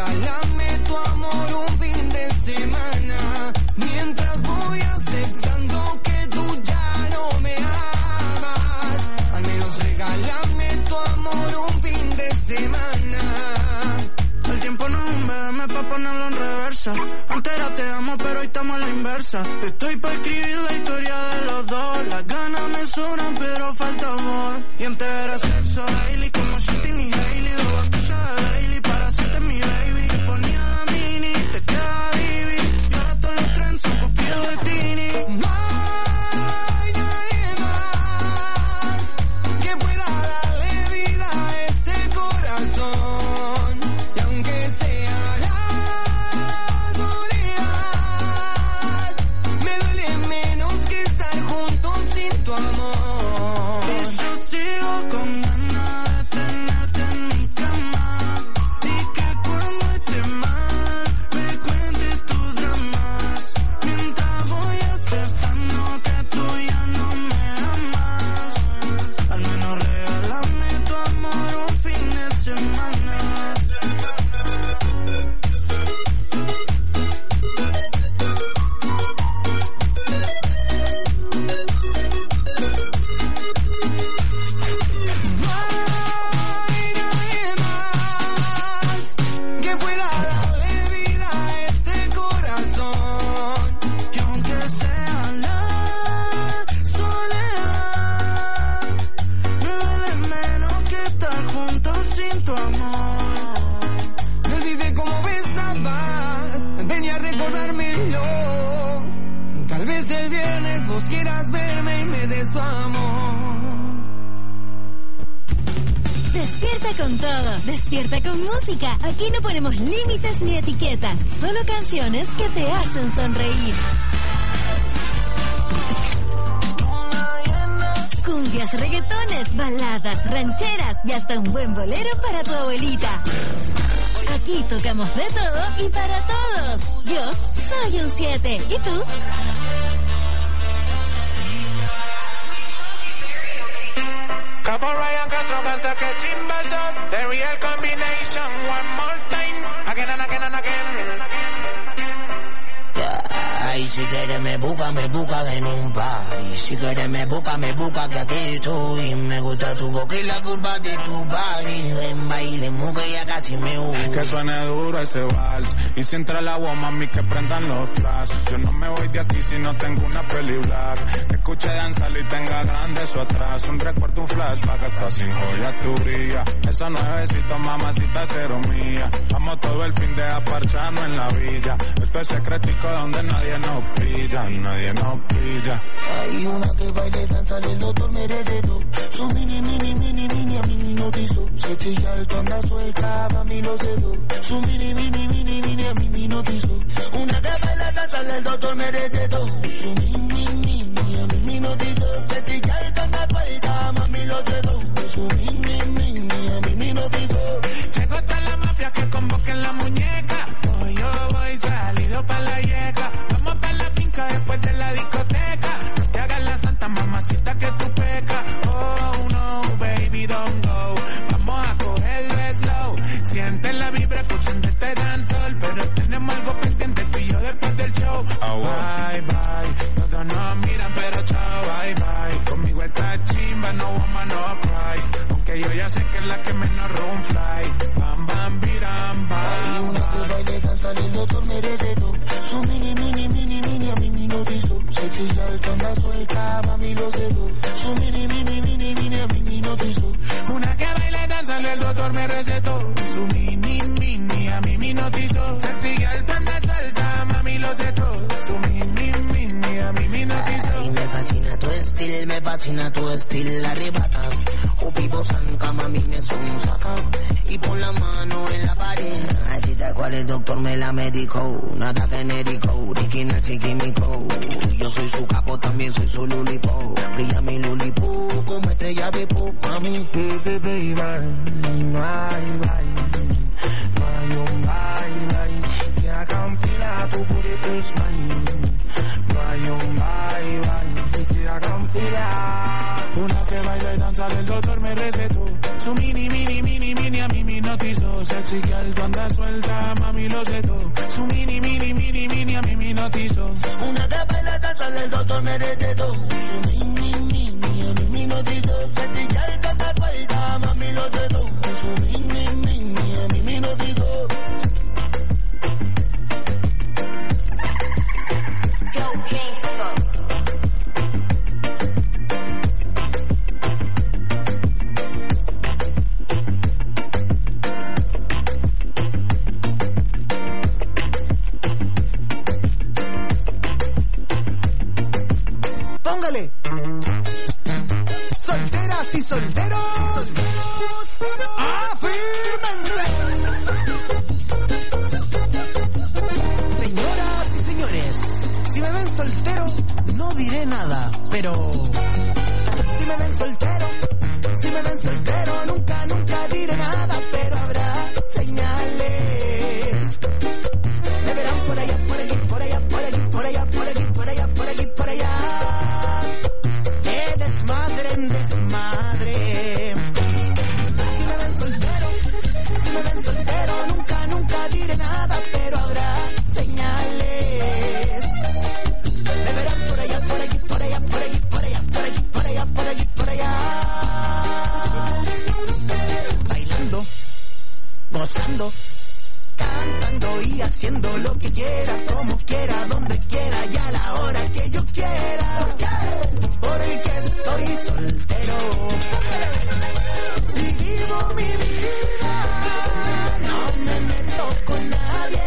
regálame tu amor un fin de semana. Mientras voy aceptando que tú ya no me amas, al menos regálame tu amor un fin de semana. El tiempo no es un BM pa' ponerlo en reversa. Antes era te amo, pero hoy estamos a la inversa. Estoy pa' escribir la historia de los dos. Las ganas me sobran, pero falta amor. Y antes era sexo daily, como Shitty y Hailey. Dos botellas de Bailey para hacerte mi baby. Te ponía la mini, te quedaba divi. Y ahora todos los trends son copiados de Tini. No hay nadie más que pueda darle vida a este corazón. Y aunque sea la soledad, me duele menos que estar juntos sin tu amor. Y yo sigo con ganas de tenerte en mi cama. Y que cuando esté mal me cuentes tus dramas. Mientras voy aceptando que tú ya no me amas, al menos regálame tu amor un fin de semana. No hay nadie más que pueda darle vida a este corazón. Y aunque sea la soledad, me duele menos que estar juntos sin tu amor. Me olvidé cómo besabas, ven a recordármelo. Tal vez el viernes vos quieras verme y me des tu amor. Despierta con todo, despierta con música. Aquí no ponemos límites ni etiquetas, solo canciones que te hacen sonreír. Cumbias, reggaetones, baladas, rancheras y hasta un buen bolero para tu abuelita. Aquí tocamos de todo y para todos. Yo soy un 7. ¿Y tú? Capo Ryan Castro gasta que chimba shot. The real combination. One more time. Again and again and again. Ay, si quieres me busca en un party. Si quieres me busca que aquí estoy. Me gusta tu boca y la curva de tu body. Ven, bailemos que ya casi me voy. Que suene duro ese vals. Y si entra el agua, mami, que prendan los flash. Yo no me voy de aquí si no tengo una peli black. Que escuche danzar y tenga grande eso atrás. Un recuerdo, un flashback, hasta sin joya tu brilla. Esos nuevecitos, mamacita, cero mía. Vamos todo el fin de aparcharnos en la villa. Esto es secretico donde nadie nos pilla, nadie nos pilla. Hay una que baile, danza, el doctor merece todo. Su mini, a mí no dizo. Se chilla alto, anda suelta, a mí lo cedo. Su mini, a mí no dizo. Una que baila, danza, el doctor merece todo. Su mini, a mí no dizo. Se chilla alto, anda suelta, a mí lo cedo. Su mini, a mí no dizo. Llegó hasta la mafia que convoquen la muñeca. Hoy yo voy salido pa' la yeca. Vamos pa' la finca después de la discoteca. No te hagas la santa mamacita que tú pecas. Oh no, baby, don't go. Vamos a cogerlo slow. Siente la vibra escuchando este dancehall. Pero tenemos algo pendiente tú y yo después del show. Bye, bye. Todos nos miran pero chao, bye, bye. Conmigo esta chimba, no woman, no cry. Aunque yo ya sé que es la que menos room fly. Bam, bam, biram, bam. Hay una que baile, danza, el doctor merece todo. Su mini, a mí no dizo. Se chilla alto, anda suelta, mami lo cedo. Su mini, a mí no dizo. Una que baila y danza, el doctor me recetó. Su mini, a mí no dizo. Sencilla, el panda salta, mami lo cedo. Su mini, a mí no dizo. Y me fascina tu estilo, arrebata. O vivo zanca, mami me sonsaca. Y pon la mano en la pared. Así tal cual el doctor me la medicó. Nada genérico, original sin químico. Yo soy su capo, también soy su lulipo. Brilla mi lulipo como estrella de pop, mami. Baby, no hay un bye que hagan fila, tu booty is mine. No hay un bye que hagan fila. Una que baila y danza, el doctor me recetó. Su mini, a mí no hipnotizó. Sexy que alto anda suelta, mami lo sé todo. Su mini, mini, mini, mini a mí me hipnotizó. Una tapa en la taza, el doctor me recetó. Su mini, mini a mí me hipnotizó. Sexy que alto anda suelta, mami lo sé todo. Su mini, mini a mí me hipnotizó. Go Kingston. Póngale. Solteras y solteros, afírmense. Señoras y señores, si me ven soltero, no diré nada, pero si me ven soltero, nunca, nunca diré nada, pero habrá señales. Me verán por allá, por aquí, por allá, por aquí, por allá, por aquí, por allá, por aquí, por allá. De desmadre en desmadre. Si me ven soltero, nunca, nunca diré nada, pero habrá señales. Me verán por allá, por aquí, por allá, por aquí, por allá, por aquí, por allá, por aquí, por allá. Bailando, gozando, cantando y haciendo lo que quiera, como quiera, donde quiera y a la hora que yo quiera. Porque estoy soltero y vivo mi vida, no me meto con nadie.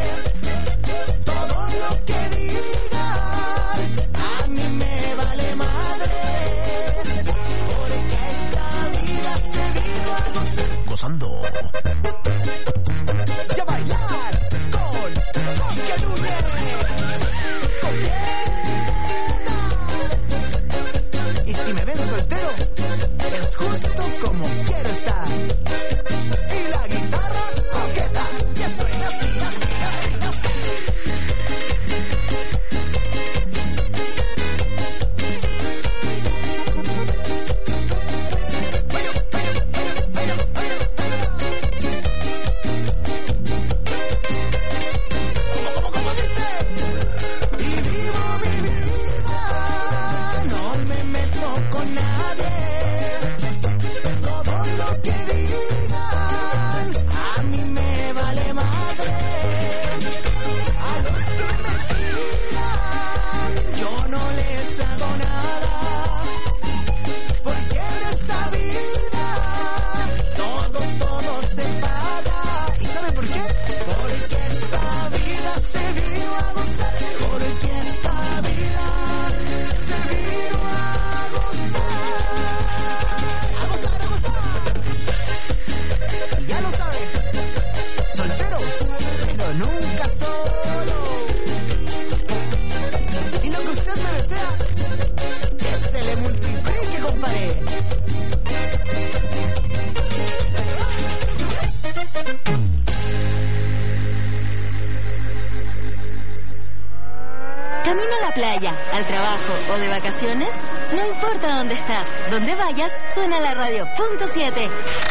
Todo lo que digan a mí me vale madre, porque esta vida se vino a gozar. Gozando. Y a bailar con Quique Núñez. Y si me ven soltero, es justo como quiero estar. Y la guitarra coqueta, que suena así, así, así, así. ¿Cómo dice? Y vivo mi vida, no me meto con nadie. Todo lo que digan a mí me vale madre. A los que me tiran yo no les hago nada, porque en esta vida todo se paga. ¿Y sabe por qué? Porque esta vida se vino a gozar. Porque esta vida se vino a gozar. A gozar, a gozar. Y ya lo sabe, soltero, pero nunca solo. Y lo que usted me desea, que se le multiplique, compadre. ¿Camino a la playa, al trabajo o de vacaciones? No importa dónde estás, donde vayas, suena la radio. Punto 7.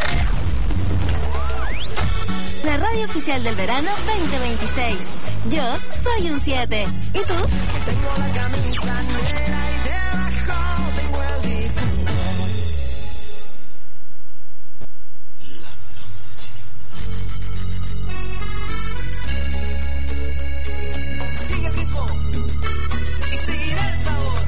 La radio oficial del verano 2026. Yo soy un 7. ¿Y tú? Tengo la camisa negra y debajo tengo el difunto. Sigue el ritmo y seguirá el sabor.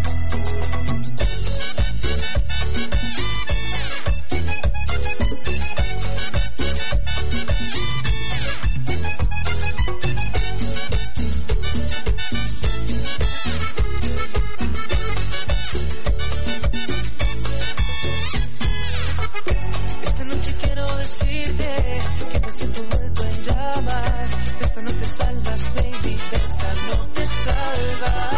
Esta noche quiero decirte que me siento vuelto en llamas. De esta no te salvas, baby, de esta no te salvas.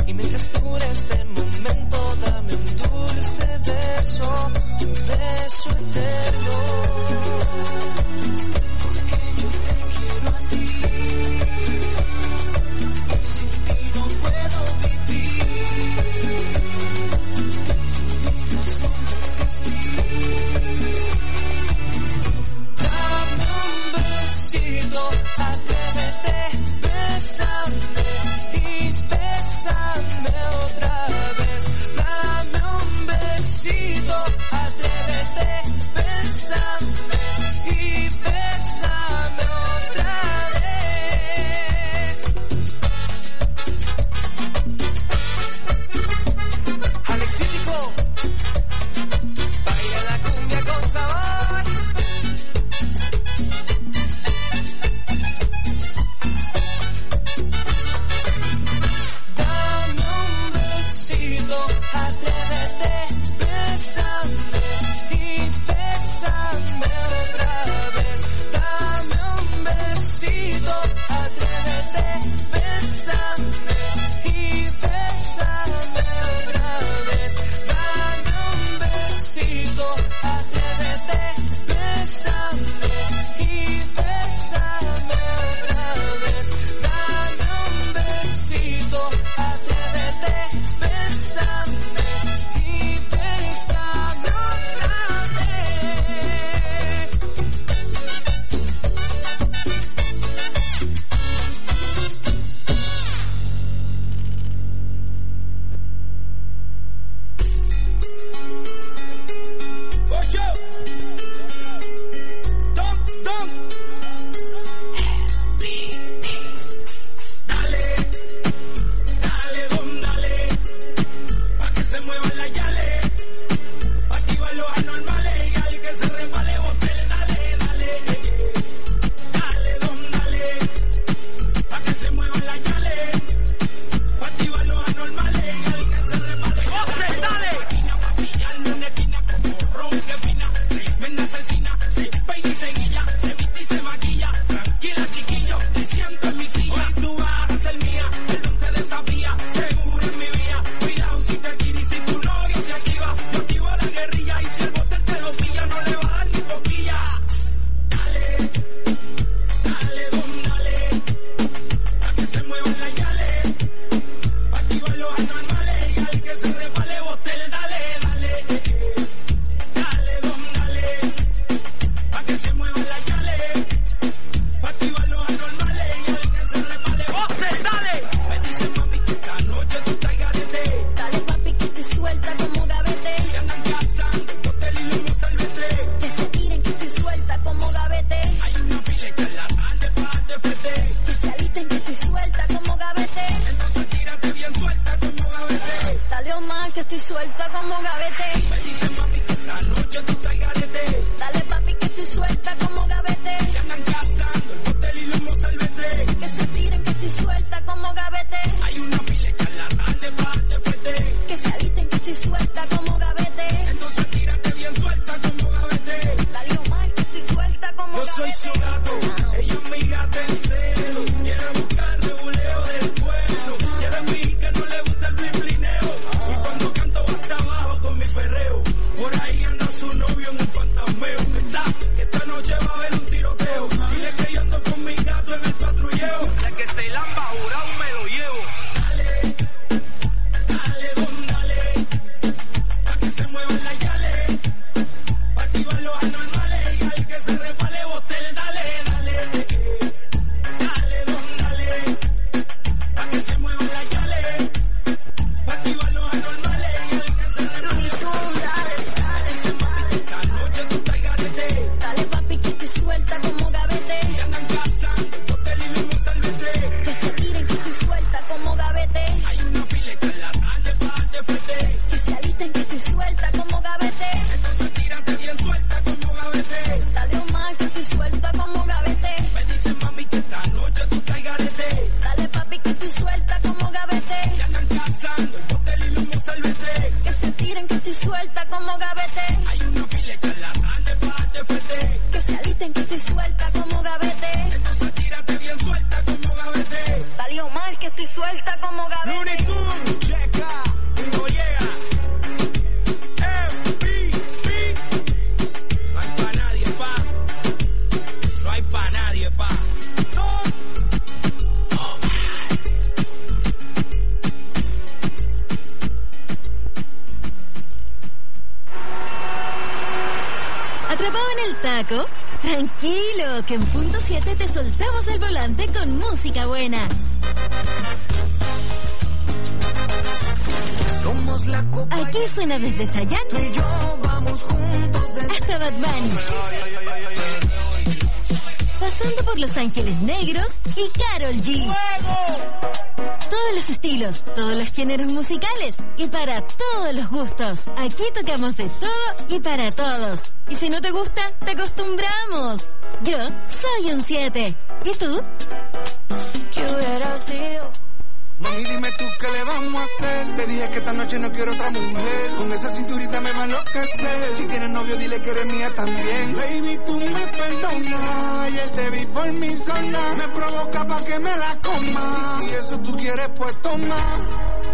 Y mientras dure este momento, dame un dulce beso, un beso eterno. Porque yo te quiero a ti, sin ti no puedo vivir. Mi razón de existir. Dame un besito, atrévete, bésame y bésame otra vez. Dame un besito, atrévete, bésame y bésame otra vez. Alexítico, baila la cumbia con sabor. Dame un besito, atrévete, bésame y bésame otra vez. Dame un besito, atrévete, bésame y bésame otra vez. Dame un besito, atrévete, bésame y bésame otra vez. Dame un besito, atrévete, bésame y bésame otra vez. Ocho. Don. Dale, don, dale. Pa' que se muevan las yales. Activa los anormales y al que se resbale, botel, dale. Dale, don, dale. Pa' que se muevan las yales. Activa los anormales y al que se resbale, botel, dale. Esquina pa' pillarme una esquina como ron que fina. Tremenda asesina, se peina y se guilla, se viste y se maquilla. Tranquila, chiquillo, te siento en mi silla. Hoy tú vas a ser mía, el don te desafía, seguro en mi vía. Cuidado si te tira y si tu novio se activa. Yo activo la guerrilla y si el botel te lo pilla, no le va a dar ni toquilla. Dale, don, dale. Pa' que se muevan las yales. Activa los anormales y al que se resbale, botel, dale. Dale, don, dale. Pa' que se muevan las yales. Activa los anormales y al que se resbale, botel, dale. Me dicen mami que esta noche tú estás garete. Dale papi que estoy suelta como gavete. Que andan cazando el botel y luego salvete. Que se tiren que estoy suelta como gavete. Hay una fila y charlatanes pa' darte frente. Que se alisten que estoy suelta como gavete. Entonces tírate bien suelta como gavete. Dale Omar que estoy suelta como gavete. Me dicen mami que esta noche tú estás garete. Dale papi que estoy suelta como gavete. Que andan cazando el botel y luego salvete. Que se tiren que estoy suelta como gavete. Hay una fila y charlatanes pa' darte frente. Que se alisten que estoy suelta como gavete. Entonces tírate bien suelta como gavete. Dale Omar que estoy suelta como Yo soy gavete. su gato, ella es mi gata en celo. Quiere buscar reguleo del pueblo. Quiere mí que no le gusta el blineo. Y cuando canto hasta abajo con mi perreo. Por ahí anda su novio en un fantasmeo. ¿Verdad? Que esta noche va a haber un tiroteo. Dile que yo ando con mi gato en el patrulleo. La que se lamba jurado me lo llevo. Dale, don, dale. Pa' que se muevan las yales. Pa' activar los anormales y al que se resbale, botel, dale. Dale, don, dale. Pa' que se muevan las yales. Pa' activar los anormales y al que se resbale, dicen mami que esta noche tú estás garete. Dale papi que estoy suelta como gavete. Que andan cazando el botel y luego salvete. Que se tiren que estoy suelta como gavete. Hay una fila y charlatanes pa' darte frente. Que se alisten que estoy suelta como gavete. Entonces tírate bien suelta como gavete. Dale Omar que estoy suelta como gavete. Me dicen mami que esta noche tú estás garete. Dale papi que estoy suelta como gavete. Que andan cazando el botel y luego salvete. Que se tiren que estoy suelta como gavete. Hay una fila y charlatanes pa' darte frente. Que se alisten que estoy suelta como gavete. Entonces tírate bien suelta como gavete. Dale Omar que estoy suelta como gavete. Looney Tunes. flaco? Tranquilo, que en punto 7 te soltamos el volante con música buena. Somos la copa. Aquí suena desde Chayanne Tú y yo vamos juntos hasta Bad Bunny. Pasando por Los Ángeles Negros y Karol G. Todos los estilos, todos los géneros musicales y para todos los gustos. Aquí tocamos de todo y para todos. Y si no te gusta, te acostumbramos. Yo soy un 7. ¿Y tú? ¿Qué hubiera sido? Mami, dime tú qué le vamos a hacer. Te dije que esta noche no quiero otra mujer. Con esa cinturita me va a enloquecer. Si tienes novio, dile que eres mía también. Baby, tú me perdonas. Ayer te vi por mi zona. Me provoca pa' que me la coma. Si eso tú quieres, pues toma.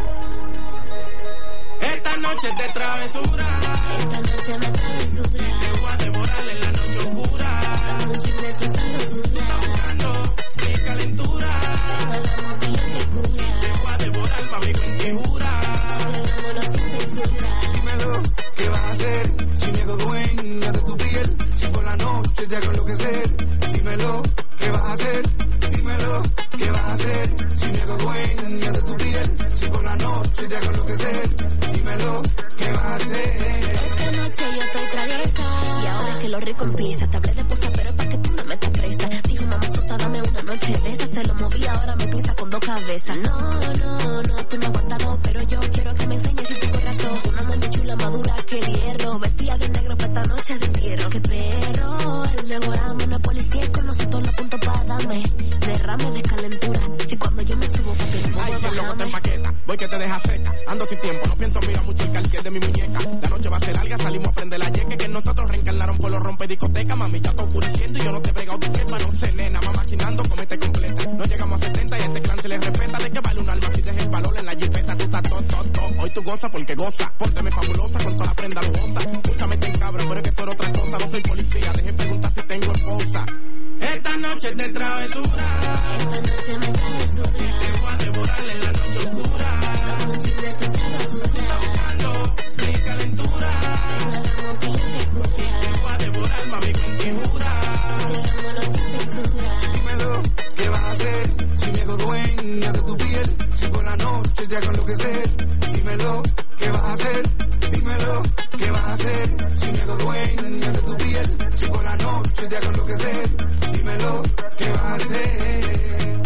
Esta noche es de travesura. Esta noche me travesura. Te voy a devorar en la noche oscura. Dame un chip de tu sabrosura. Buscando mi calentura. Venga la movida que cura. Te voy a devorar, mami, con que jura. Hagámoslo sin censura. Dímelo, ¿qué vas a hacer? Si me hago dueña de tu piel. Si por la noche te hago enloquecer. Dímelo, ¿qué vas a hacer? Dímelo, ¿qué vas a hacer? Si me hago dueña de tu piel. Si por la noche te hago enloquecer. Dímelo, ¿qué vas a hacer? Esta noche yo estoy traviesa. Y ahora que lo rico empieza. Te hablé de posa, pero es para que tú no metas presa. Dijo mamá sota, dame una noche de esa. Se lo moví, ahora me pisa con dos cabezas. No, tú no aguantas dos. Pero yo quiero que me enseñes si tú corras todo. Una mami chula madura que el hierro. Vestida de negro para esta noche de entierro. Qué perro, el devorame. Una policía con nosotros los puntos para darme. Derrame de calentura. Si cuando yo me subo, papi, no Ay, puedo si el loco te bajarme. empaqueta, voy que te deja seca. Ando sin tiempo, no pienso, mira mucho el cartier de mi muñeca. La noche va a ser larga, salimos a prender la yeque. Que nosotros reencarnaron por los rompe discoteca. Mami, ya está oscureciendo y yo no te he pregado tu quepa. No sé, nena, mamá maquinando, comete completa. No llegamos a 70 y este clan se le respeta. ¿De qué vale un alma si dejas el valor en la jipeta? Tú estás todo. Hoy tú goza porque goza. Pónteme fabulosa con toda la prenda lujosa. Escúchame, ten cabra, pero es que esto era otra cosa. No soy policía, dejen preguntar si tengo esposa. Esta noche es de travesura. Esta noche me travesura. Te voy a devorar en la noche oscura. Dame un chip de tu sabrosura. Buscando mi calentura. Venga la movida que cura. Te voy a devorar, mami, con que jura. Hagámoslo sin censura. Dímelo, ¿qué vas a hacer? Si me hago dueña de tu piel. Si por la noche te hago enloquecer. Dímelo, ¿qué vas a hacer? Dímelo, ¿qué vas a hacer? Si me hago dueña de tu piel. Si por la noche te hago enloquecer. Dímelo, ¿qué vas a hacer?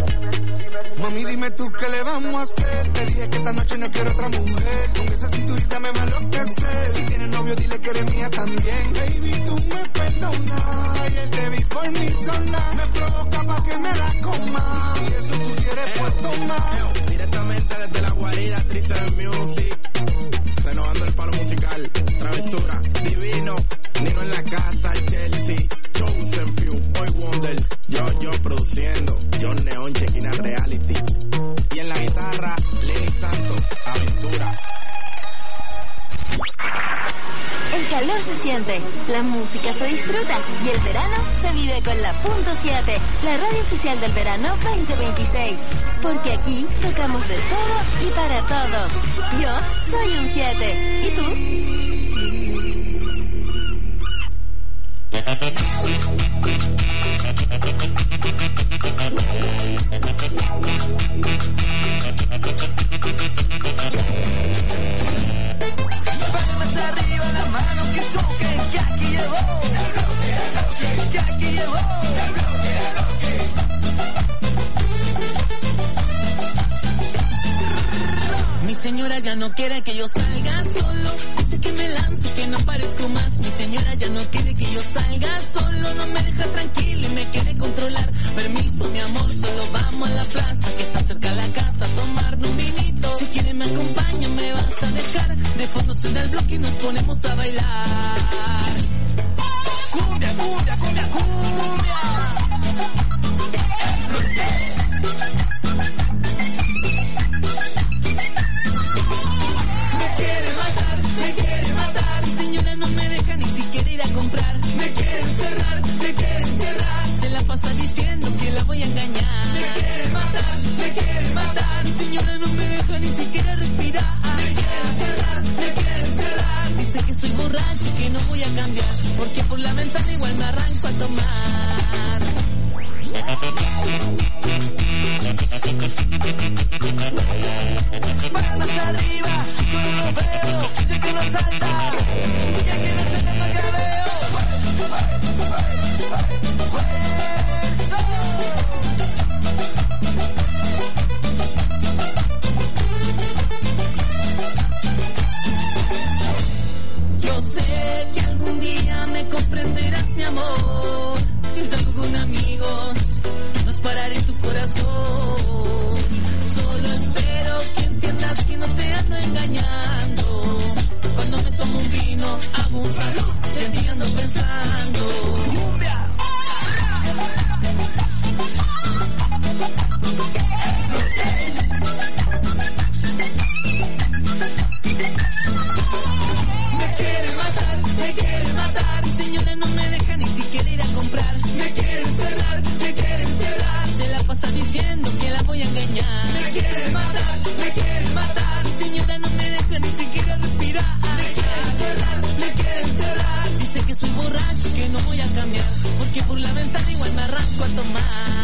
Mami, dime tú qué le vamos a hacer. Te dije que esta noche no quiero otra mujer. Con esa cinturita me va a enloquecer. Si tienes novio, dile que eres mía también. Baby, tú me perdonas. Ayer te vi por mi zona. Me provoca pa' que me la coma. Si eso tú quieres, pues toma. Directamente desde la guarida, Trice Music. Renovando el palo musical. Travesura, divino. Nino en la casa, Chelsea. Chosen Few, Boy Wonder. Yo produciendo. John Neon, Chequina Reality. Y en la guitarra, Lenny Santos, Aventura. El calor se siente, la música se disfruta y el verano se vive con la Punto 7, la radio oficial del verano 2026. Porque aquí tocamos de todo y para todos. Yo soy un 7. ¿Y tú? Palmas arriba, las manos que choquen, que aquí llegó. Que aquí llegó. Mi señora ya no quiere que yo salga solo. Dice que me lanzo, que no parezco más. Mi señora ya no quiere que yo salga solo. No me deja tranquilo y me quiere controlar. Permiso, mi amor, solo vamos a la plaza que está cerca de la casa a tomarnos un vinito. Si quiere me acompaña, me vas a dejar. De fondo suena el bloque y nos ponemos a bailar. Cumbia, cumbia, cumbia, cumbia. Me quiere matar. Mi señora no me deja ni siquiera ir a comprar. Me quiere encerrar, me quiere encerrar. Se la pasa diciendo que la voy a engañar. Me quiere matar, me quiere matar. Mi señora no me deja ni siquiera respirar. Me quiere encerrar, me quiere encerrar. Dice que soy borracho borracho que no voy a cambiar, porque por la ventana igual me arranco a tomar. Manos arriba, con los dedos, ya que no salta, ya que no se nota que veo. Yo sé que algún día me comprenderás, mi amor. Si salgo con amigos, no pararé tu corazón. Solo espero que entiendas que no te ando engañando. Cuando me tomo un vino, hago un salud y en ti ando pensando. ¡Cumbia! Me quieren matar, y señora no me deja ni siquiera ir a comprar. Me quieren cerrar, se la pasa diciendo que la voy a engañar. Me quieren matar, y señora no me deja ni siquiera respirar. Me quieren cerrar, dice que soy borracho y que no voy a cambiar, porque por la ventana igual me arranco a tomar.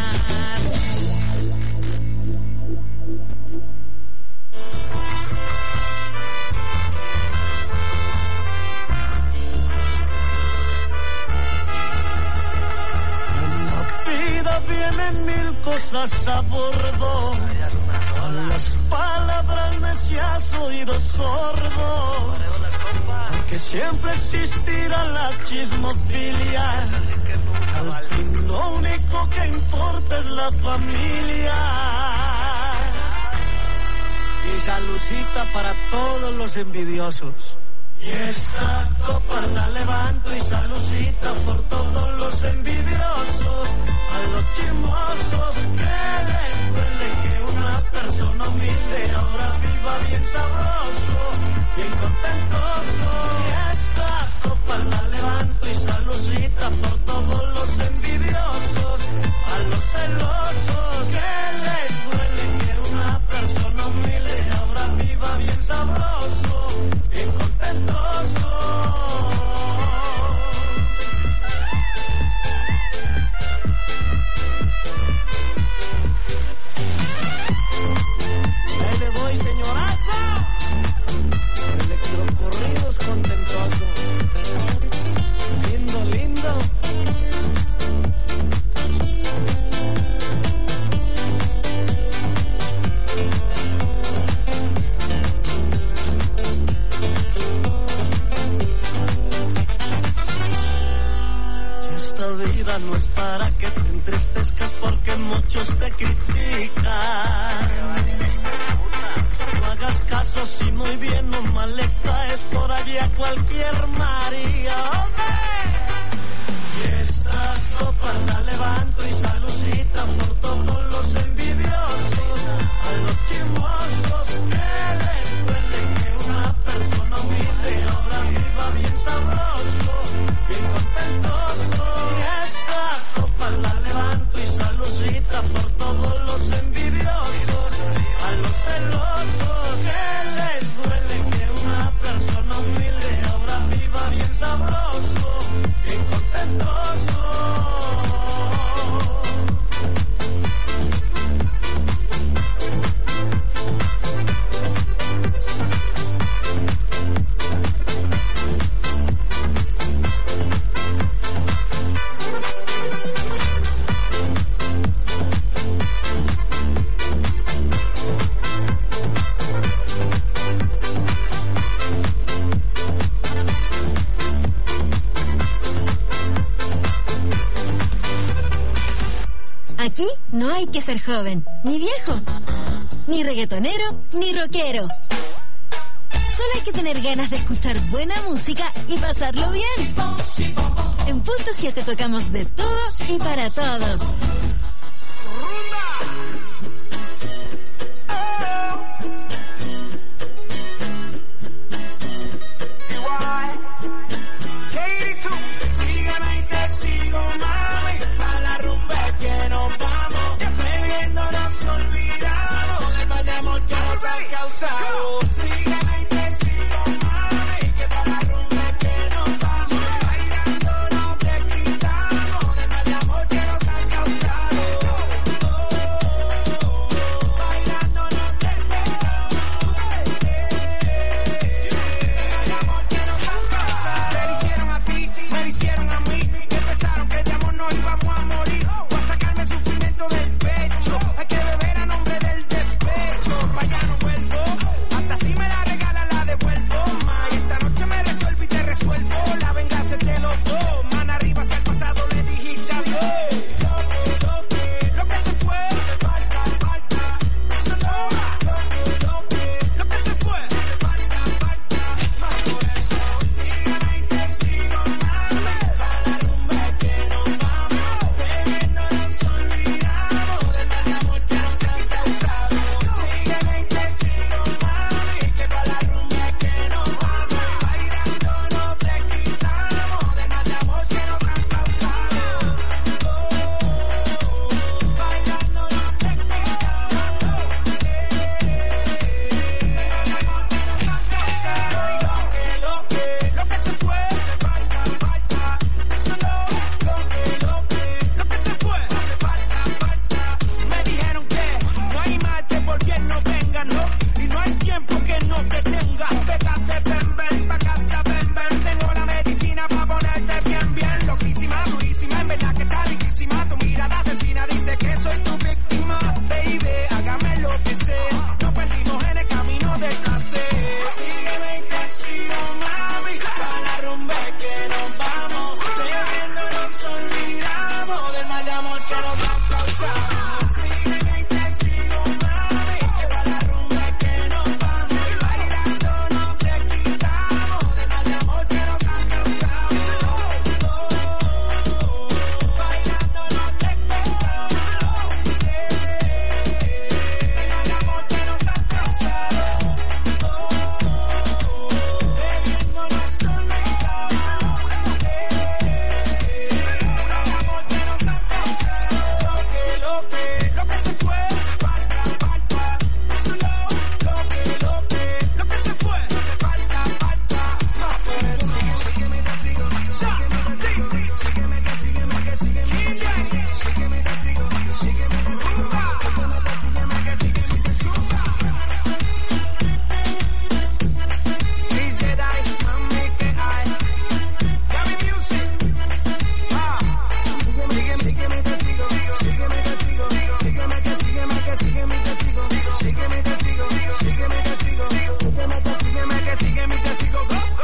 Vienen mil cosas a bordo, a las palabras necias oído sordo, porque siempre existirá la chismofilia, al fin lo único que importa es la familia. Y saludcita para todos los envidiosos. Y esta copa la levanto y saludcita por todos los envidiosos, a los chismosos que les duele que una persona humilde ahora viva bien sabroso, bien contentoso. Y esta copa la levanto y saludcita por todos los envidiosos, a los celosos que les duele que una persona humilde ahora viva bien sabroso, bien contentoso. Ahí le doy, señorazo. Electrocorridos contentoso. Lindo, lindo. No es para que te entristezcas porque muchos te critican. No hagas caso si muy bien o mal le caes por allí a cualquier María. Y esta copa la levanto y saludcita por todos los envidiosos, a los chismosos que les duele que una persona humilde ahora viva bien sabroso, bien contentoso. La levanto y saludcita por todos los envidiosos, a los celosos que les duele que una persona humilde ahora viva bien sabroso, bien contentoso. Aquí no hay que ser joven, ni viejo, ni reggaetonero, ni rockero. Solo hay que tener ganas de escuchar buena música y pasarlo bien. En Punto 7 tocamos de todo y para todos. Sígueme y te sigo, mami, pa' la rumba que nos vamos, bebiéndonos olvidamos del mal de amor que nos han causado. Sígueme y te sigo, mami, que pa' la rumba que ponga. Pégate, ven, ven, pa' casa, ven, ven. Tengo la medicina pa' ponerte bien, bien. Loquísima, durísima, en verdad que está riquísima. Tu mirada asesina dice que soy tu víctima. Baby, hágame lo que sea. Nos perdimos en el camino del placer. Sígueme y te sigo, mami. Pa' la rumba que nos vamos. Bebiendo nos olvidamos del mal de amor que nos ha causado. Sígueme y te sigo, mami. Que pa' la rumba que nos vamos. Bailando no te quitamos del mal de amor que nos ha causado. Bailando no te quitamos del mal de amor que nos ha causado. Bebiendo nos olvidamos del amor que nos ha causado. Lo que se fue, falta, eso lo que se fue, falta, más por eso. Sígueme, te sigo, sígueme, te sigo, sígueme, que sígueme, que sígueme, sígueme, te sigo, sígueme, te sigo, sígueme, que sígueme, te sigo. Please Jedi, mami, que hay. Got me music. Sígueme, te sigo, sígueme, te sigo, sígueme, que sígueme, que sígueme, te sigo, sígueme, te sigo, sígueme, te sigo, sígueme, que sígueme, te sigo.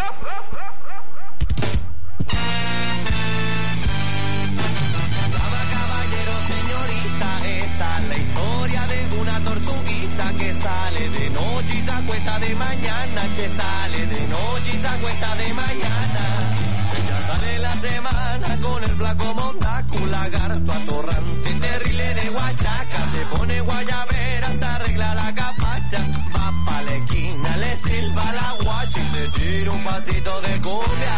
Dama, caballero, señorita, esta es la historia de una tortuguita que sale de noche y se acuesta de mañana, que sale de noche y se acuesta de mañana. Ella sale la semana con el flaco montaco, un lagarto atorrante, terrible de guachaca, se pone guayabera, se arregla la capacha, va pa' la esquina, le silba la guacha y se tira un pasito de cumbia.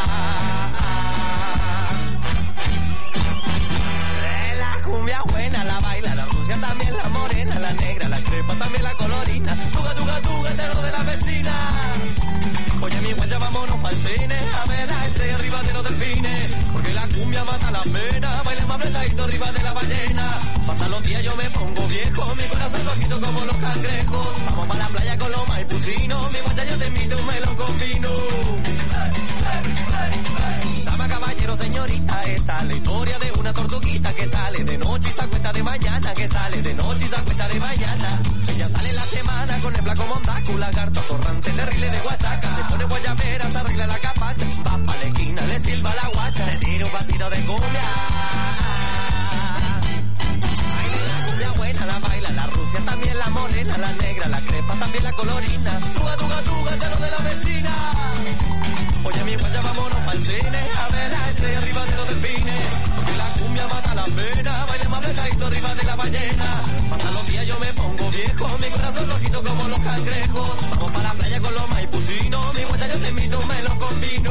La cumbia buena, la baila, la rusia también, la morena, la negra, la crepa también, la colorina. Tuga, tuga, tuga, terror de la vecina. Oye, mi guaya, vámonos pa'l cine a ver a estrella arriba de los delfines. Porque la cumbia mata la pena, baila más apretadito arriba de la ballena. Pasan los días, yo me pongo viejo, mi corazón rojito como los cangrejos. Vamos pa' la playa con los maipucinos, mi guaya, yo te invito un melón con vino. Dama, caballero, señorita, esta es la historia de una tortuguita que sale de noche y se acuesta de mañana, que sale de noche y se acuesta de mañana. Ella sale la semana con el flaco montaco, un lagarto atorrante, terrible de guachaca, se pone guayabera, se arregla la capacha, va pa' la esquina, le silba la guacha, le tira un pasito de cumbia. Baila la cumbia buena, la baila, la rusia también, la morena, la negra, la crepa también, la colorina. Tuga, tuga, tuga, terror de la vecina. Oye, mi guaya, vámonos pa'l cine a ver a estrella arriba de los delfines. Porque la cumbia mata la pena, baila más apretadito arriba de la ballena. Pasan los días, yo me pongo viejo, mi corazón rojito como los cangrejos. Vamos pa' la playa con los maipucinos, mi guaya, yo te invito un melón con vino.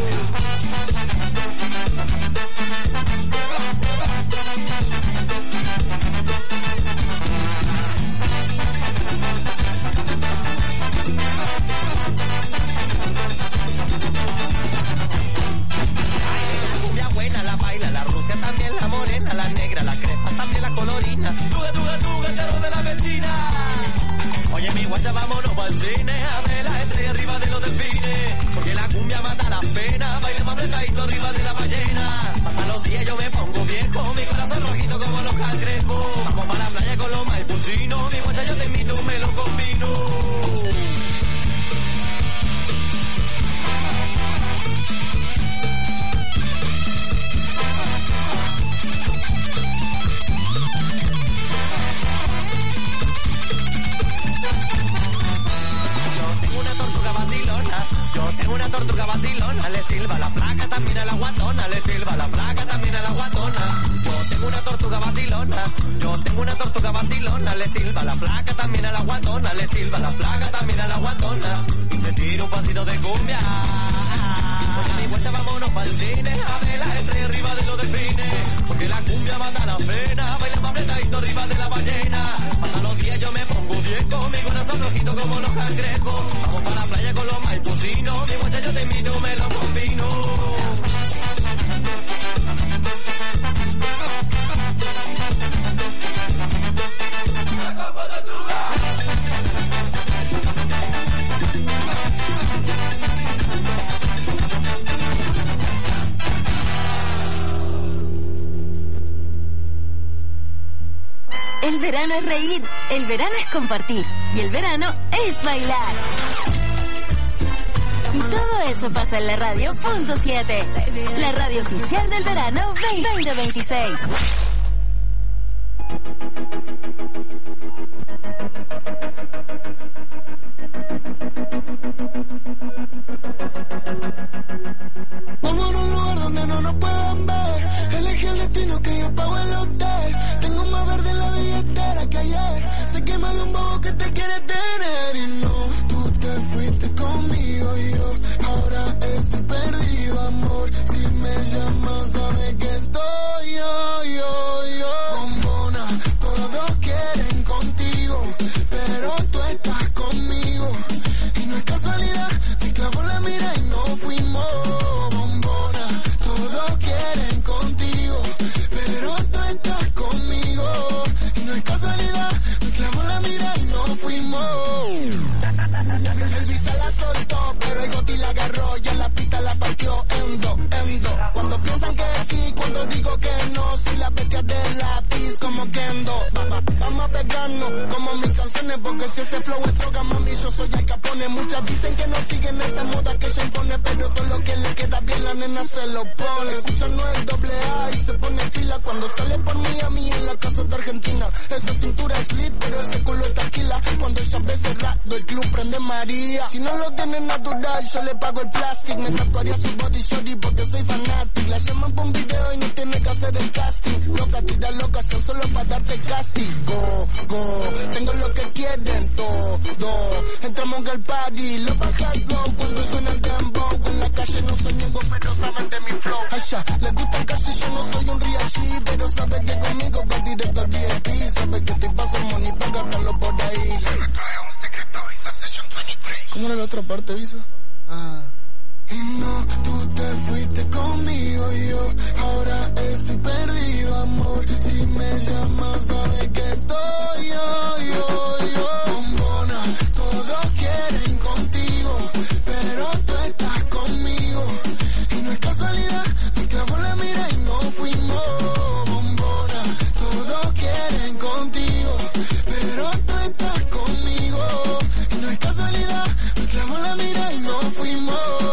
También la morena, la negra, la crepa, también la colorina. Tuga, tuga, tuga, terror de la vecina. Oye, mi guacha, vámonos pa'l cine a ver la estrella arriba de los delfines. Porque la cumbia mata la pena, baila más apretadito arriba de la ballena. Pasan los días, yo me pongo viejo, mi corazón rojito como los cangrejos. Vamos pa' la playa con los maipucinos, mi guacha, yo te invito un melón con vino. Una tortuga vacilona, le silba la flaca también a la guatona, le silba la flaca también a la guatona. Yo tengo una tortuga vacilona, yo tengo una tortuga vacilona, le silba la flaca también a la guatona, le silba la flaca también a la guatona. Y se tira un pasito de cumbia. Oye, mi guacha, vámonos pa'l cine a ver la estrella arriba de los delfines. Porque la cumbia mata la pena, baila más apretadito arriba de la ballena. Pasan los días, yo me pongo viejo, mi corazón rojito como los cangrejos. Vamos pa' la playa con los maipucinos, mi guacha, yo te invito un melón con vino. verano es reír, el verano es compartir y el verano es bailar. Y todo eso pasa en la radio .7, la radio oficial del verano 2026. Vamos a un lugar donde no nos puedan ver. Elegí el destino que yo pago el hotel. Tengo más verde en la billetera que ayer. Sé que más de un bobo que te quiere tener. Y no, tú te fuiste conmigo y yo ahora estoy perdido, amor. Si me llamas sabes que estoy yo. Bombona, todos quieren contigo, pero tú estás conmigo. Y no es casualidad, me clavó la mira y no fuimos. Pero el goti la agarró, ya la pista la partió en dos. Cuando piensan que sí, cuando digo que no, si la bestia de lápiz como Kendo. Vamos a pegarnos como mis canciones, porque si ese flow es droga, mami, yo soy Al Capone. Muchas dicen que no siguen esa moda que ella impone, pero todo lo que le queda bien la nena se lo pone. Escuchan no es doble A y se pone pila cuando sale por Miami en la casa de Argentina. Esa cintura es lit, pero ese culo es taquila. Cuando ella ve cerrado, el club prende María. Si no lo tiene natural, yo le pago el plástico. Me tatuaría su body shorty porque soy fanático. La llaman por un video y no tiene que hacer el casting. Loca, tira la ocasión solo para darte castigo. Tengo lo que quieren todo. Entramos al party, lo bajas low cuando suena el dembow. En la calle no soy niego, pero saben de mi flow. Allá, les gusta el cash, yo no soy un real G, pero sabe que conmigo va directo al VIP. Sabe que te paso money para gastarlo por ahí. Le trae un secreto, Visa Session 23. ¿Cómo era la otra parte, Visa? Y no, tú te fuiste conmigo y yo ahora estoy perdido, amor. Si me llamas sabes que estoy yo. Bombona, todos quieren contigo, pero tú estás conmigo. Y no es casualidad, me clavó la mira y no fuimos. Bombona, todos quieren contigo, pero tú estás conmigo. Y no es casualidad, me clavó la mira y no fuimos.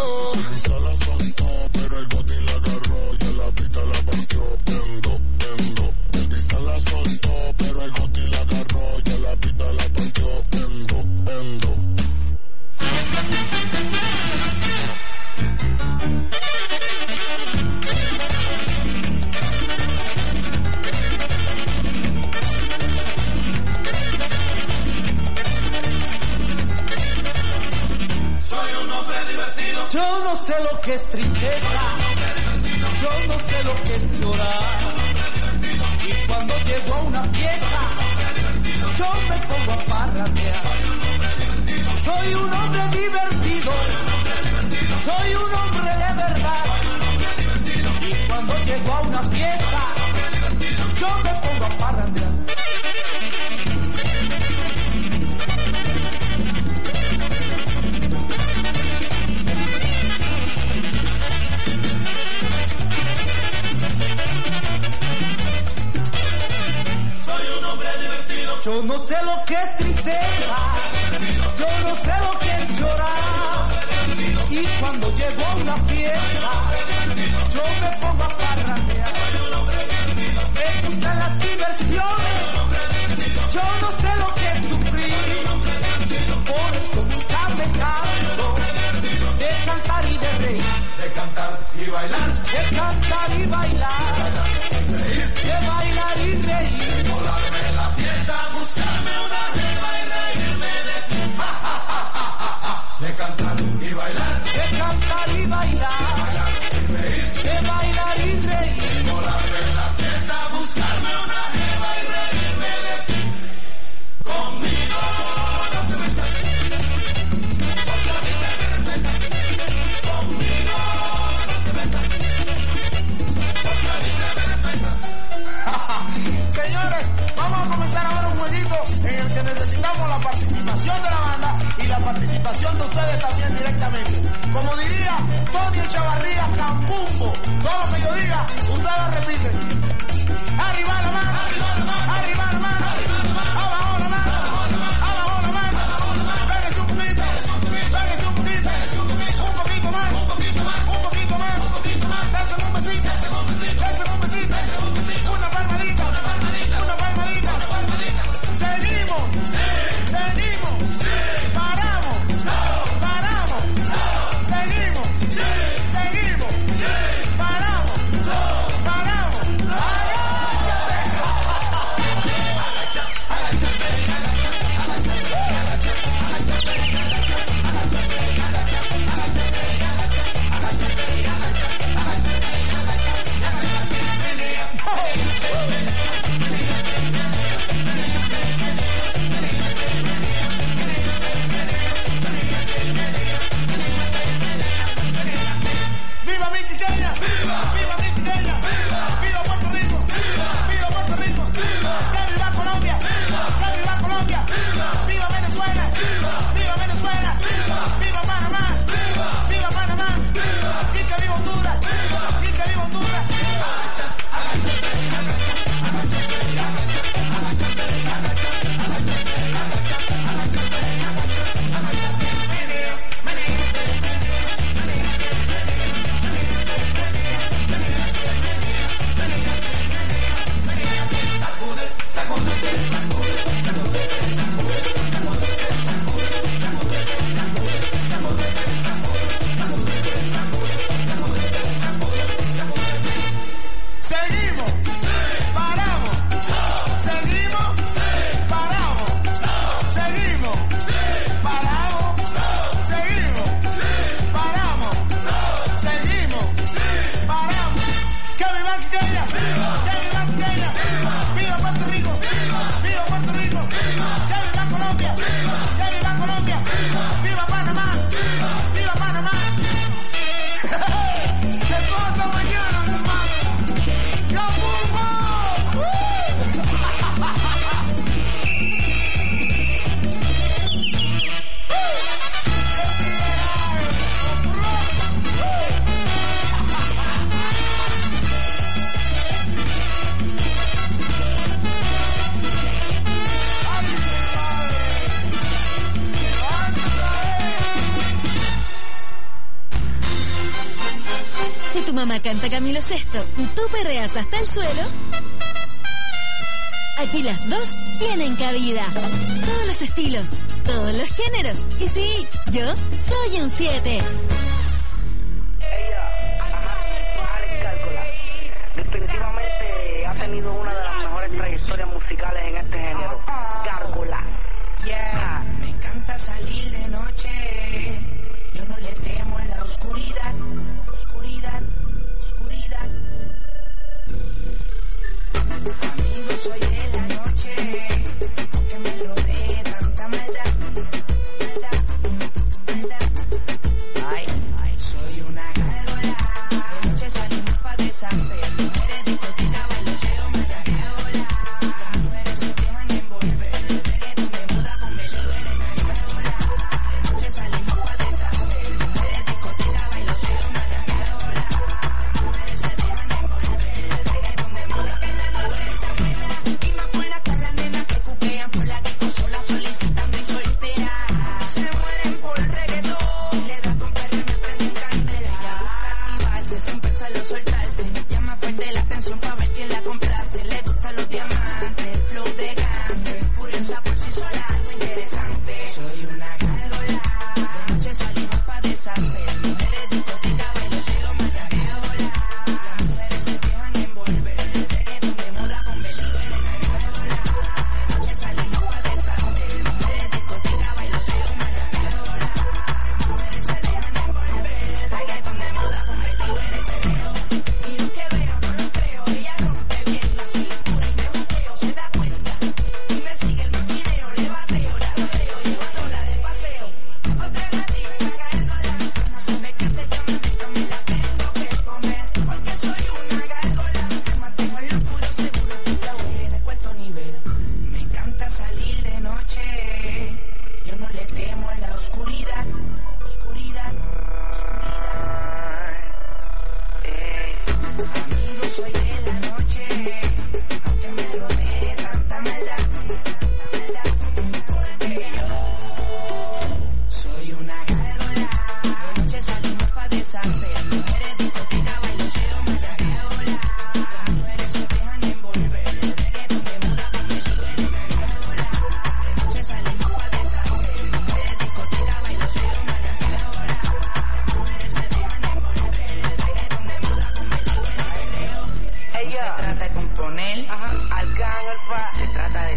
Yo no sé lo que es tristeza, yo no sé lo que es llorar. Y cuando llego a una fiesta, yo me pongo a parrandear. Soy un hombre divertido, soy un hombre de verdad. Y cuando llego a una fiesta, yo me pongo a parrandear. Yo no sé lo que es tristeza, yo no sé lo que es llorar. Y cuando llego a una fiesta, yo me pongo a parrandear. Me gustan las diversiones, yo no sé lo que es sufrir. Por esto nunca me canso de cantar y de reír. De cantar y bailar, de cantar y bailar, de bailar y reír. Volarme en la fiesta, buscarme una jeva y reírme de ti. Ja, ja, ja, ja, ja. De cantar y bailar, de cantar y bailar, y reír, de bailar y reír. Volarme en la fiesta, buscarme una jeva y reírme de ti. Conmigo no te metas, porque a mí se me respeta. Conmigo no te metas, porque a mí se me respeta. Señores, vamos a comenzar ahora un jueguito en el que necesitamos la participación de la banda y la participación de ustedes también directamente. Como diría Tony Echavarría, Campumbo, todo lo que yo diga, ustedes lo repiten. Arriba la mano, arriba la mano, arriba la mano, arriba la mano. mamá canta Camilo Sesto y tú perreas hasta el suelo, aquí las dos tienen cabida. Todos los estilos, todos los géneros. Y sí, yo soy un 7. Definitivamente ha tenido una de las mejores trayectorias musicales en este género. Gárgola. Yeah, me encanta salir de noche. Yo no le temo en la oscuridad. Oscuridad, oscuridad. Amigo, soy de la noche. Aunque me rodee tanta maldad. Maldad, maldad. Ay, ay, soy una gárgola. De noche salimos pa' deshacer. Mujeres, discoteca, bailoteo, mariajeola. Las mujeres se dejan envolver. El reggaetón de moda conmigo en la gárgola. De noche salimos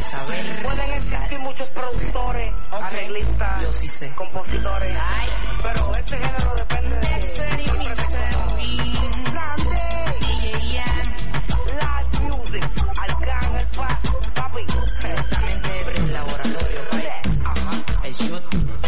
saber. Pueden existir muchos productores, arreglistas, yo sí sé, compositores, pero este género depende de ti. Live music, Arcángel papi. directamente del laboratorio, ajá, el shoot.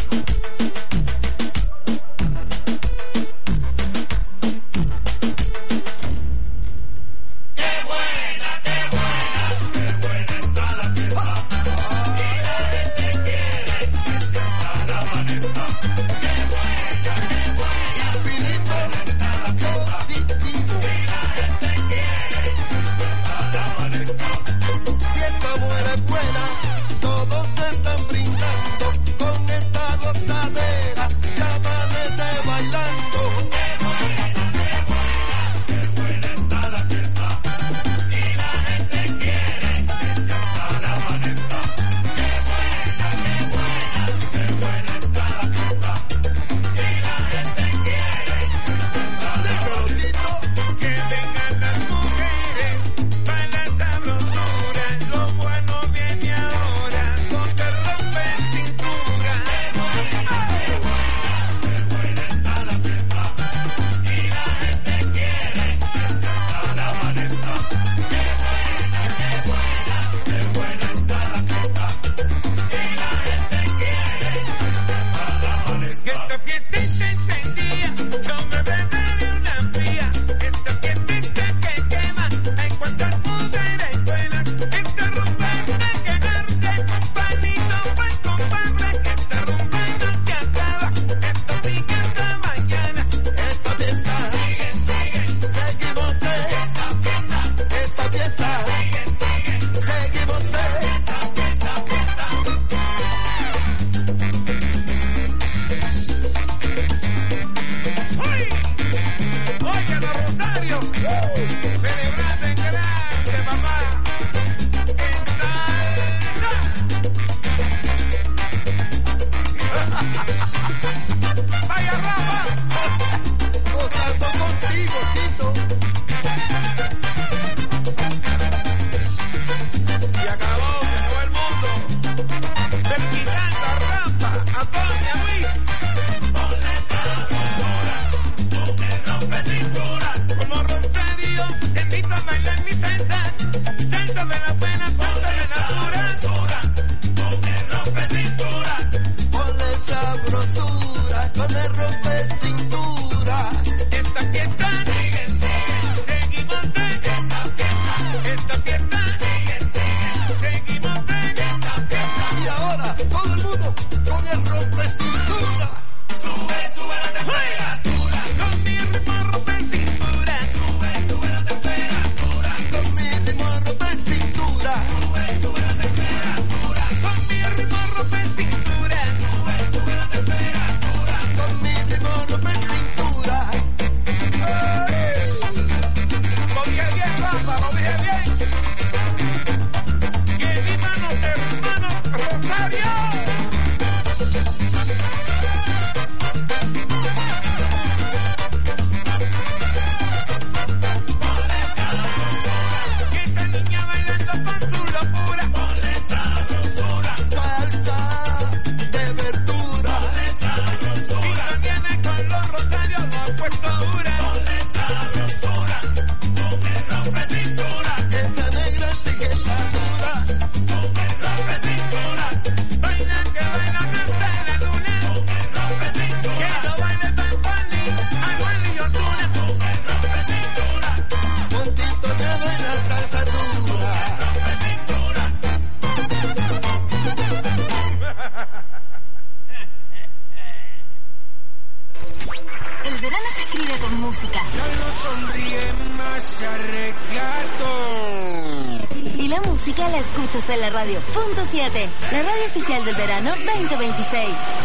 La escuchas en la radio Punto 7, la radio oficial del verano 2026.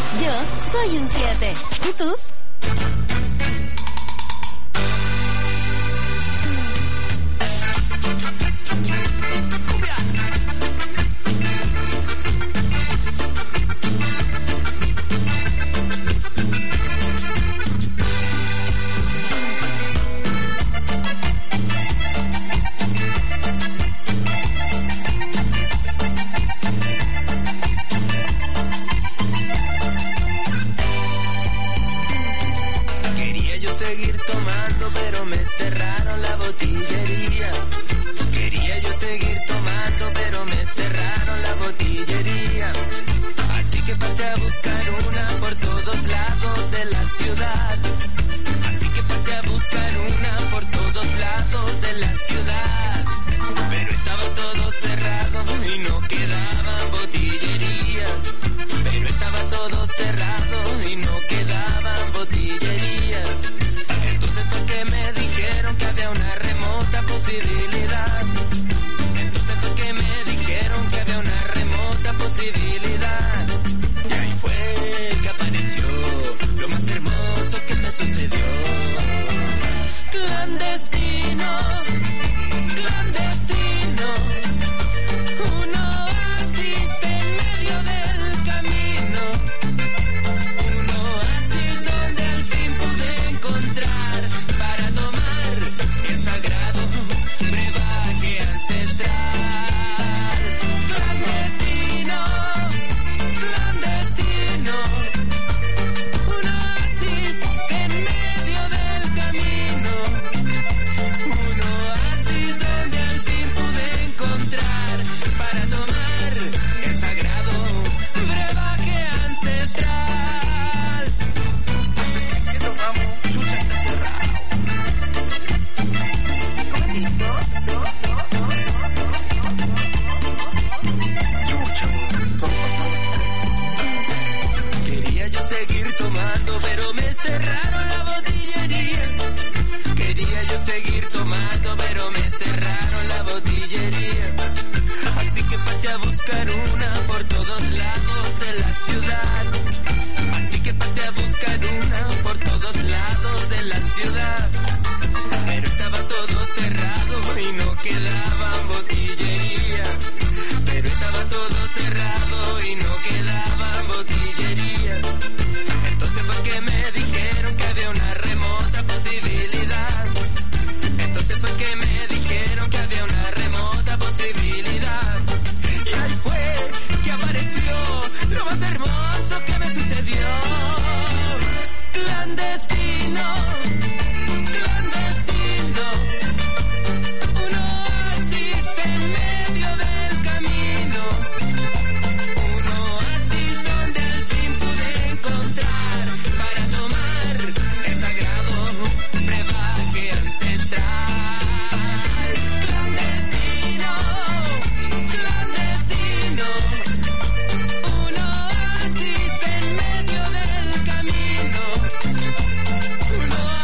Yo soy un 7. ¿Y tú? Quería yo seguir tomando, pero me cerraron la botillería. Quería yo seguir tomando, pero me cerraron la botillería. Así que pasé a buscar una por todos lados de la ciudad. Así que pasé a buscar una por todos lados de la ciudad. Pero estaba todo cerrado y no quedaban botillerías. Pero estaba todo cerrado y no quedaban botillerías. Entonces fue que me dijeron que había una remota posibilidad. Entonces fue que me dijeron que había una remota posibilidad. Y ahí fue que apareció lo más hermoso que me sucedió. Clandestino, clandestino, un oasis en medio del camino. Un oasis donde al fin pude encontrar para tomar el sagrado brebaje ancestral. Clandestino, clandestino, un oasis en medio del camino. Un oasis donde al fin pude encontrar para tomar el sagrado brebaje ancestral. ¿Qué tomamos? Chucha, está cerrado. Chucha, son pasados. Quería yo seguir tomando, pero me cerraron la botillería. Quería yo seguir tomando, pero me cerraron la botillería. Así que pasé a buscar una por todos lados de la ciudad. Así que pasé a buscar una por todos lados de la ciudad. Pero estaba todo cerrado y no quedaban botillerías. Pero estaba todo cerrado y no quedaban botillerías. Entonces fue que me dijeron que había una remota posibilidad. Entonces fue que me dijeron que había una remota posibilidad. Y ahí fue que apareció lo más hermoso que me sucedió. Clandestino, clandestino, un oasis en medio del camino. Un oasis donde al fin pude encontrar para tomar el sagrado brebaje ancestral. Clandestino, clandestino, un oasis en medio del camino. Un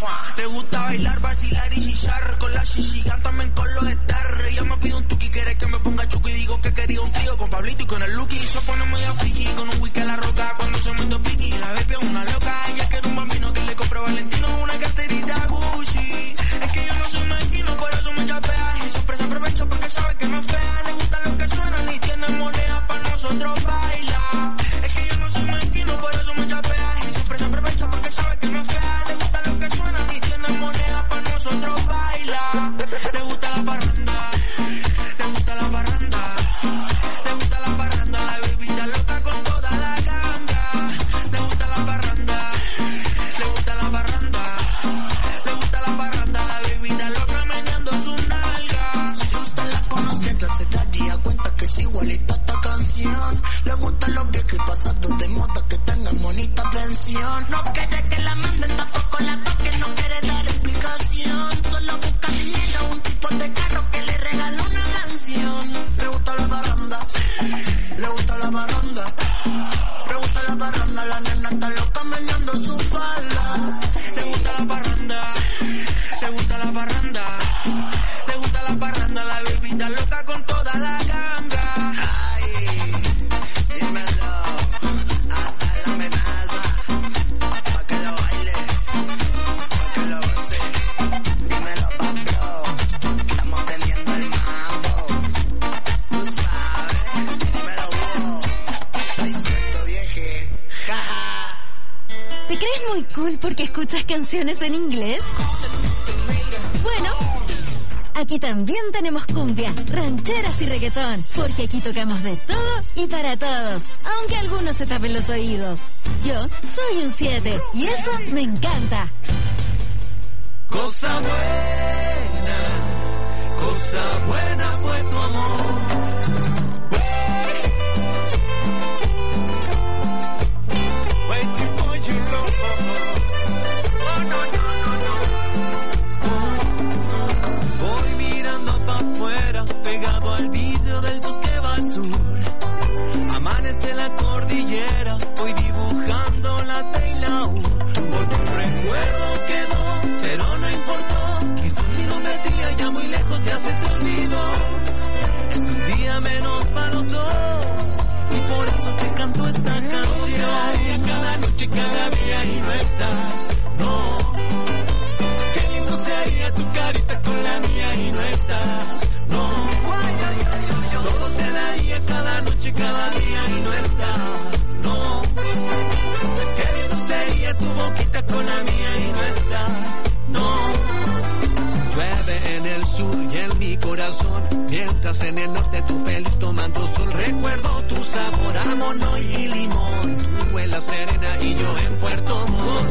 Le gusta bailar, vacilar y chillar. Con la chichigan también con los estar. Ella me pide un tuki, quiere que me ponga chuki. Digo que quería un trío con Pablito y con el Lucky. Se pone muy a friki, con un whisky a la roca. Cuando se mete piqui, la bebé es una loca. Ella quiere un bambino que le compre Valentino. Una carterita Gucci. Es que yo no soy mezquino, por eso me chapea. Y siempre se aprovecha porque sabe que no es fea. Le gusta lo que suena, ni tiene moneda para nosotros bailar. Es que yo no soy mezquino, por eso me chapea. Y siempre se aprovecha porque sabe que no es fea. Le gusta lo que suena, ni tiene moneda para nosotros bailar. Le gusta la parranda, le gusta la parranda, le gusta la parranda. La bebida loca con toda la ganga. Le gusta la parranda, le gusta la parranda, le gusta la parranda. La bebida loca meneando su nalga. Si usted la conoce, se daría cuenta que es igualita esta canción. Le gustan los viejos y pasados de moda que tengan bonita pensión. No quiere que la manden, tampoco la toquen, no quiere dar explicación. Solo busca dinero, un tipo de carro que le regala una canción. Le gusta la parranda, le gusta la parranda, le gusta la parranda. La nena está loca meneando su falda. Le gusta la parranda, le gusta la parranda, le gusta la parranda. La bebida loca con toda la ganga. Ay, dímelo, hasta la amenaza, pa' que lo baile, pa' que lo goce. Dímelo, Pablo, estamos teniendo el mambo. Tú sabes, dímelo, wow, estoy suelto, vieje, jaja. ¿Te crees muy cool porque escuchas canciones en inglés? Bueno, aquí también tenemos cumbia, rancheras y reggaetón, porque aquí tocamos de todo y para todos, aunque algunos se tapen los oídos. Yo soy un 7 y eso me encanta. Cosa buena fue tu amor. Waiting for you, love. Oh, no. Voy mirando pa' afuera, pegado al vidrio del bosque va al sur. Amanece la cordillera, voy dibujando la T y la U. Por un recuerdo quedó, pero no importó. Quizás mi nombre tía ya muy lejos ya se te olvidó. Es un día menos para los dos, y por eso te canto esta canción. Cada noche, cada día y no estás, no. Qué lindo sería tu carita con la mía y no estás, no. Todo te daría cada noche, cada día y no estás, no. Qué lindo sería tu boquita con la mía y no estás, no. Llueve en el sur y en mi corazón, mientras en el norte tú feliz tomando sol. Recuerdo tu sabor a mono y limón, tú huelas serena y yo en Puerto Montt.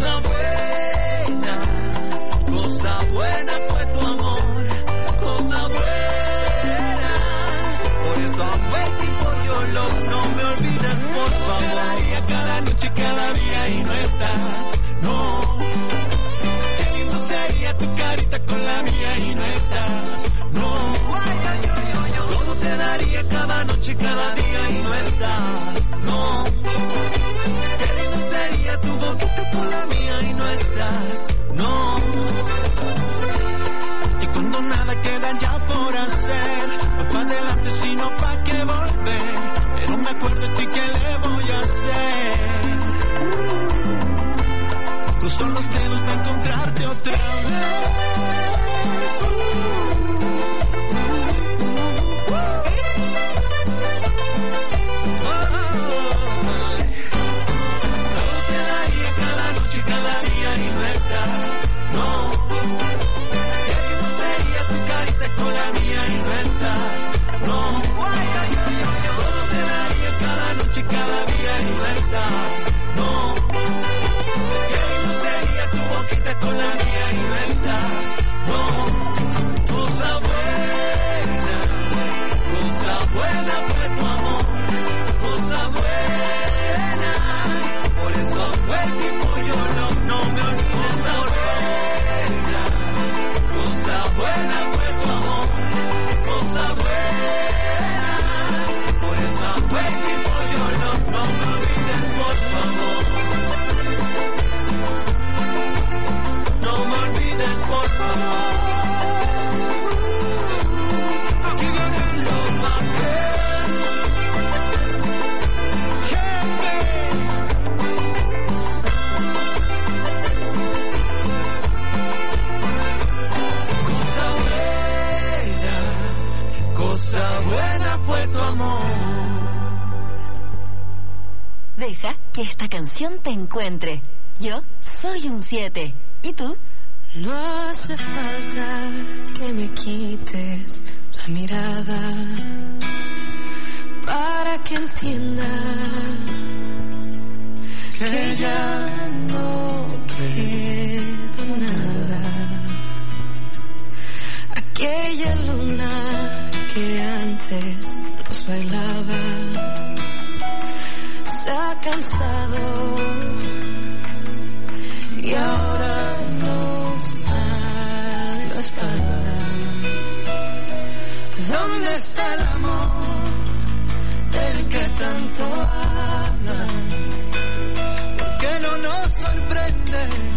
Cosa buena fue tu amor, cosa buena. Por eso I'm waiting for your love, no me olvides por favor. Cada noche, cada día y no estás, no. Qué lindo sería tu carita con la mía y no estás, no. Todo te daría cada noche, cada día y no estás, no. Qué lindo sería tu boquita con la mía y no estás, no. Y cuando nada queda ya por hacer, no pa' adelante sino pa' que volver. Pero me acuerdo de ti, ¿qué le voy a hacer? Cruzo los dedos para encontrarte otra vez. Todo te daría cada noche, cada día y no estás, no. Qué lindo sería tu carita con la mía y no estás, no. Todo te daría cada noche, cada día y no estás, no. Qué lindo sería tu boquita con la mía y no estás, no. Cosa buena fue tu amor, cosa buena. Por eso waiting for your love, no me olvides ahora. que esta canción te encuentre. Yo soy un 7. ¿Y tú? No hace falta que me quites la mirada para que entienda que ya no